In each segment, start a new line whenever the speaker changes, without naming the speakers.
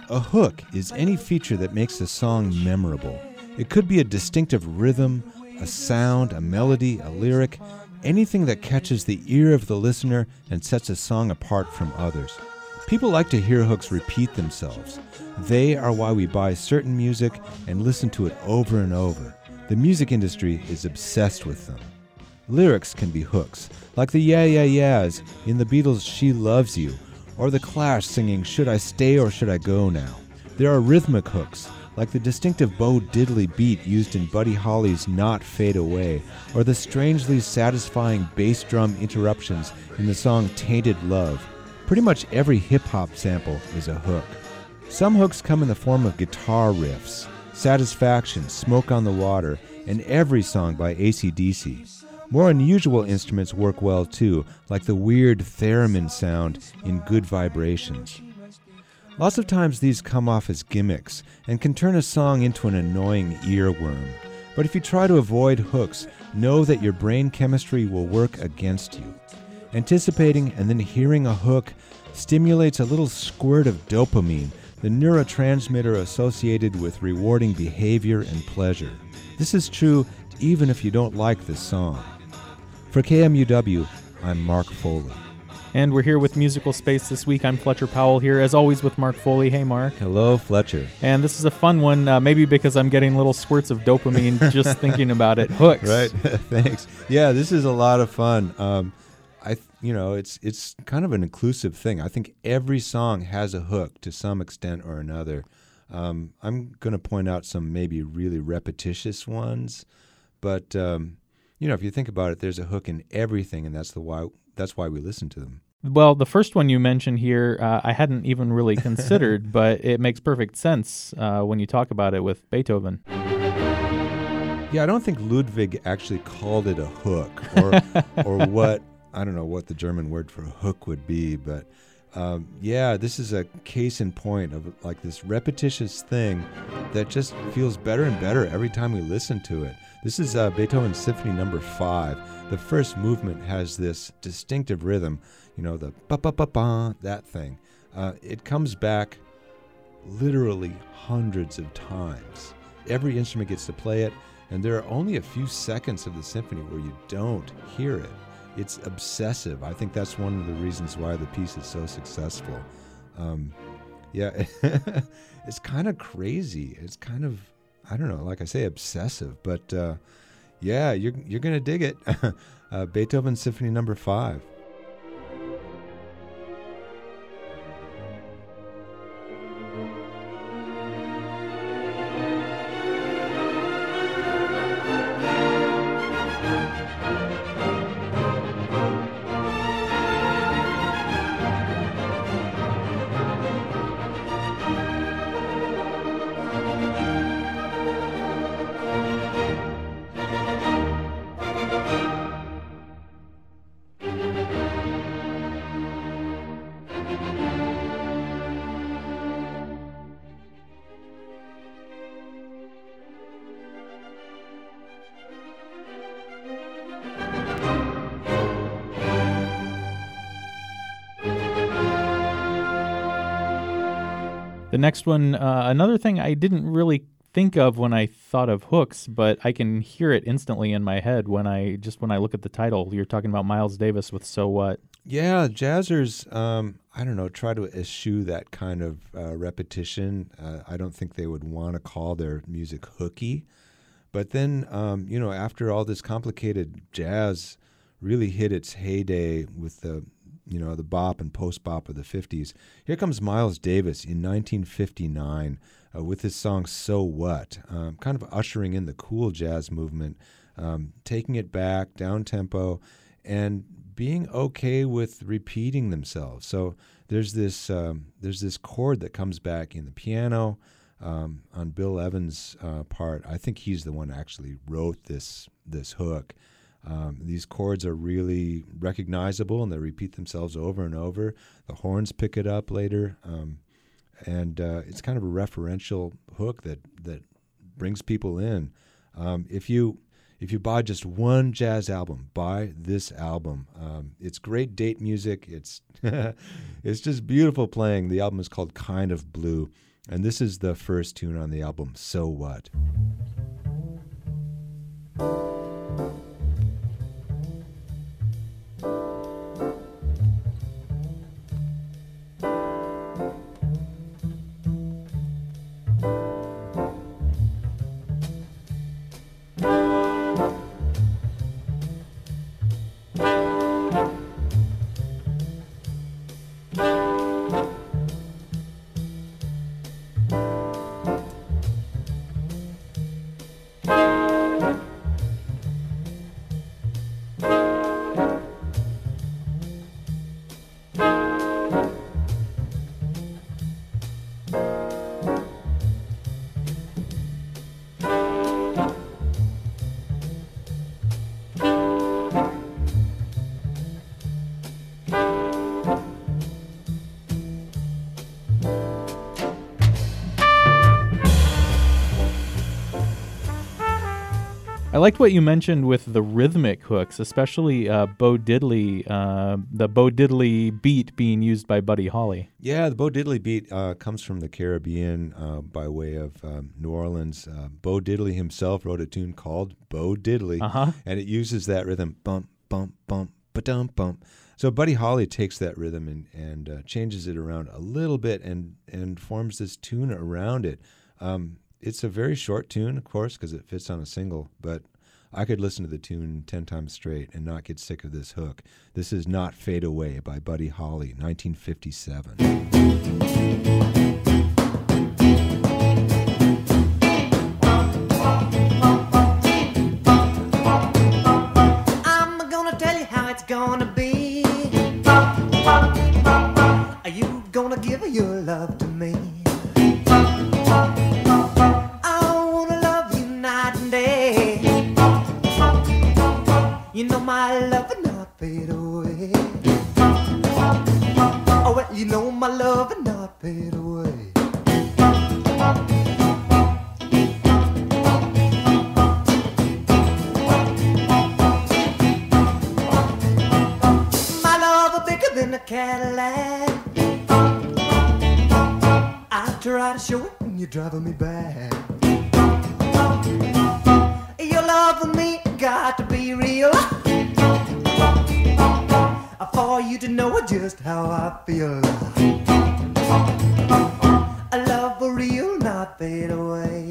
A hook is any feature that makes a song memorable. It could be a distinctive rhythm, a sound, a melody, a lyric, anything that catches the ear of the listener and sets a song apart from others. People like to hear hooks repeat themselves. They are why we buy certain music and listen to it over and over. The music industry is obsessed with them. Lyrics can be hooks, like the Yeah Yeah Yeahs in the Beatles' She Loves You, or the Clash singing Should I Stay or Should I Go Now. There are rhythmic hooks, like the distinctive Bo Diddley beat used in Buddy Holly's Not Fade Away, or the strangely satisfying bass drum interruptions in the song Tainted Love. Pretty much every hip-hop sample is a hook. Some hooks come in the form of guitar riffs, Satisfaction, Smoke on the Water, and every song by AC/DC. More unusual instruments work well too, like the weird theremin sound in Good Vibrations. Lots of times these come off as gimmicks and can turn a song into an annoying earworm. But if you try to avoid hooks, know that your brain chemistry will work against you. Anticipating and then hearing a hook stimulates a little squirt of dopamine, the neurotransmitter associated with rewarding behavior and pleasure. This is true even if you don't like this song. For KMUW, I'm Mark Foley.
And we're here with Musical Space this week. I'm Fletcher Powell here, as always, with Mark Foley. Hey, Mark.
Hello, Fletcher.
And this is a fun one, maybe because I'm getting little squirts of dopamine just thinking about it. Hooks.
Right. Thanks. Yeah, this is a lot of fun. It's kind of an inclusive thing. I think every song has a hook to some extent or another. I'm going to point out some maybe really repetitious ones, but if you think about it, there's a hook in everything, and that's why we listen to them.
Well, the first one you mentioned here, I hadn't even really considered, but it makes perfect sense when you talk about it with Beethoven.
Yeah, I don't think Ludwig actually called it a hook, or what, I don't know what the German word for hook would be, but this is a case in point of like this repetitious thing that just feels better and better every time we listen to it. This is Beethoven's Symphony No. 5. The first movement has this distinctive rhythm, the ba-ba-ba-ba, that thing. It comes back literally hundreds of times. Every instrument gets to play it, and there are only a few seconds of the symphony where you don't hear it. It's obsessive. I think that's one of the reasons why the piece is so successful. It's kind of crazy. It's kind of, I don't know, like I say, obsessive. But you're going to dig it. Beethoven Symphony No. 5.
The next one, another thing I didn't really think of when I thought of hooks, but I can hear it instantly in my head when I look at the title. You're talking about Miles Davis with So What?
Yeah, jazzers, try to eschew that kind of repetition. I don't think they would want to call their music hooky. But then, after all this complicated jazz really hit its heyday with the bop and post-bop of the 50s, here comes Miles Davis in 1959 with his song So What, kind of ushering in the cool jazz movement, taking it back, down-tempo, and being okay with repeating themselves. So there's this chord that comes back in the piano on Bill Evans' part. I think he's the one who actually wrote this hook. These chords are really recognizable, and they repeat themselves over and over. The horns pick it up later, and it's kind of a referential hook that brings people in. If you buy just one jazz album, buy this album. It's great date music. It's it's just beautiful playing. The album is called Kind of Blue. And this is the first tune on the album, So What?
I liked what you mentioned with the rhythmic hooks, especially Bo Diddley, the Bo Diddley beat being used by Buddy Holly.
Yeah, the Bo Diddley beat comes from the Caribbean by way of New Orleans. Bo Diddley himself wrote a tune called Bo Diddley, and it uses that rhythm, bump, bump, bump, ba-dum, bump. So Buddy Holly takes that rhythm and changes it around a little bit and forms this tune around it. It's a very short tune, of course, because it fits on a single, but I could listen to the tune 10 times straight and not get sick of this hook. This is Not Fade Away by Buddy Holly, 1957.
I'm gonna tell you how it's gonna be. Are you gonna give your love to me? You know my love will not fade away. Oh, well, you know my love will not fade away. My love is bigger than a Cadillac. I try to show it when you're driving me back. Your love for me got to be real, for you to know just how I feel. A love for real, not fade away.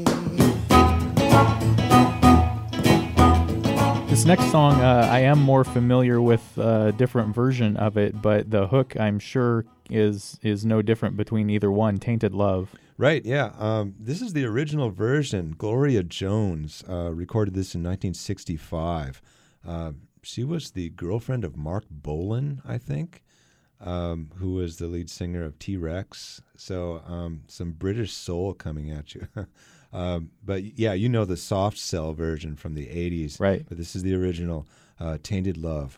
This next song, I am more familiar with a different version of it, but the hook, I'm sure, is no different between either one. Tainted Love.
Right, yeah. This is the original version. Gloria Jones recorded this in 1965. She was the girlfriend of Mark Bolan, I think, who was the lead singer of T-Rex. So some British soul coming at you. But yeah, you know the soft cell version from the 80s.
Right.
But this is the original, Tainted Love.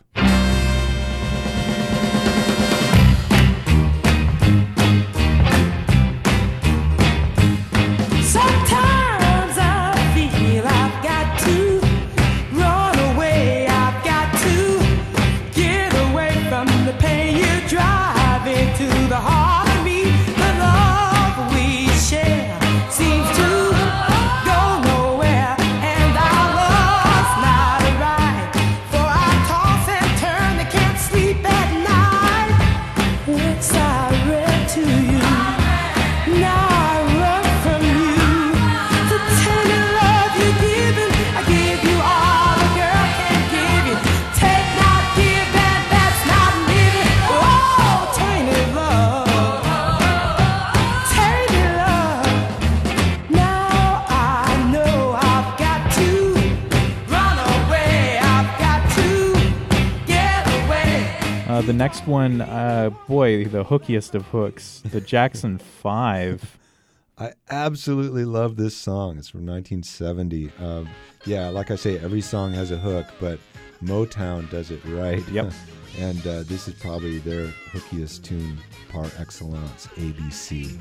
Sometimes I feel I've got to run away. I've got to get away from the pain you drive into the heart of me. The love we share seems to go nowhere, and our love's not right. For I toss and turn, I can't sleep at night. Once I read to you, now I run from you. The tender love you're giving, I give you all a girl can give you. Take, not give, and that's not living. Oh, tainted love, tainted love. Now I know I've got to run away. I've got to get away.
The next one, boy, the hookiest of hooks, the Jackson 5.
I absolutely love this song. It's from 1970. Yeah, like I say, every song has a hook, but Motown does it right.
Yep.
And this is probably their hookiest tune par excellence, ABC.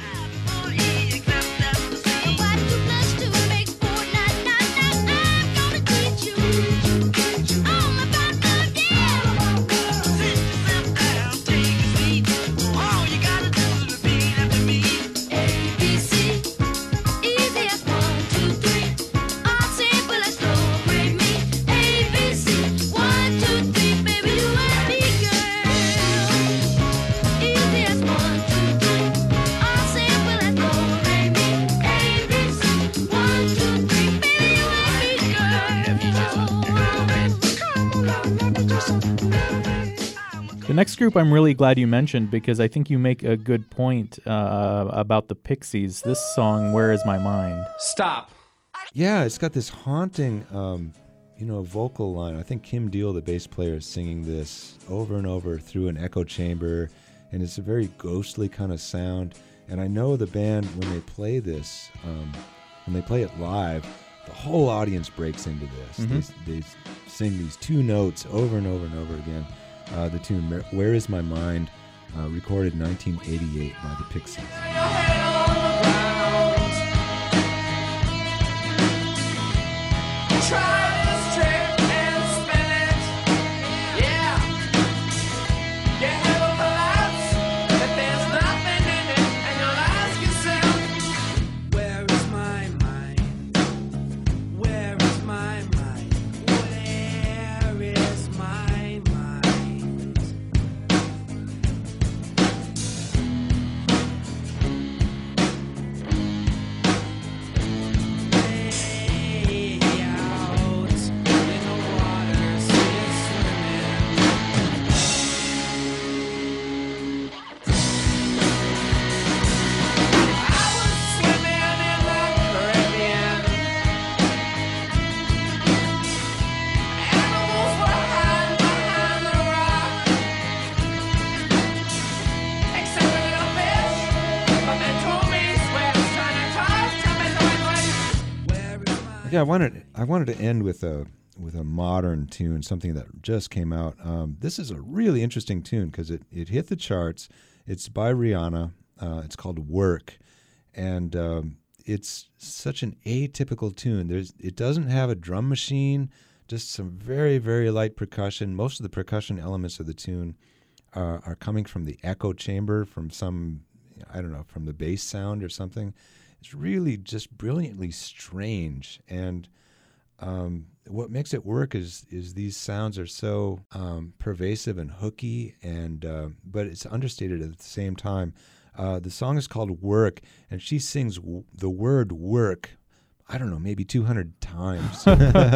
ABC.
next group I'm really glad you mentioned because I think you make a good point about the Pixies. This song, Where Is My Mind?
Stop.
Yeah, it's got this haunting, vocal line. I think Kim Deal, the bass player, is singing this over and over through an echo chamber, and it's a very ghostly kind of sound. And I know the band, when they play this, when they play it live, the whole audience breaks into this.
Mm-hmm.
They sing these two notes over and over and over again. The tune Where Is My Mind, recorded in 1988 by the Pixies.
Try this trick and spin it. Yeah. Your head will collapse, but there's nothing in it, and you'll ask yourself, where is my mind? Where is my mind? Where is my mind?
Yeah, I wanted to end with a modern tune, something that just came out. This is a really interesting tune because it hit the charts. It's by Rihanna. It's called Work, and it's such an atypical tune. It doesn't have a drum machine, just some very, very light percussion. Most of the percussion elements of the tune are coming from the echo chamber, from some, from the bass sound or something. It's really just brilliantly strange, and what makes it work is these sounds are so pervasive and hooky, and but it's understated at the same time. The song is called Work, and she sings the word work, maybe 200 times.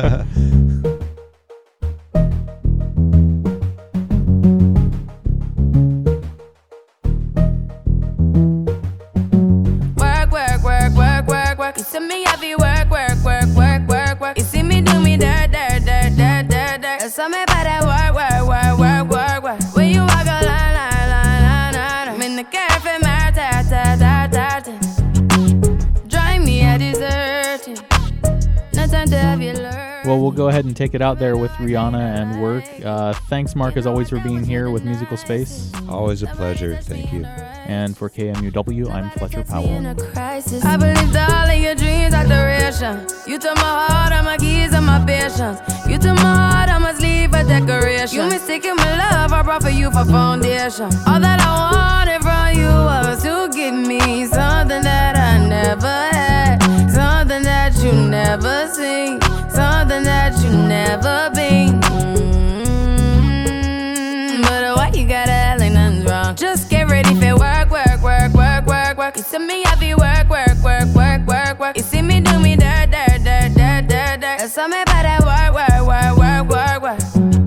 You see me heavy work. You see me do me dirt. So me better work. When you walk a line. I'm in the cafe, drive me a dessert. No time to have you learn.
Well, we'll go ahead and take it out there with Rihanna and Work. Thanks, Mark, as always, for being here with Musical Space.
Always a pleasure. Thank you.
And for KMUW, I'm Fletcher Powell.
I believed all of your dreams are duration. You took my heart, all my keys, and my patience. You took my heart, I must leave a decoration. You mistaken my love, I brought for you for foundation. All that I wanted from you was to give me something that I never had, something that you never seen, something that you never been. But why you gotta act like nothing's wrong? Just get ready for work. You see me heavy work. You see me do me dirt. So me better work.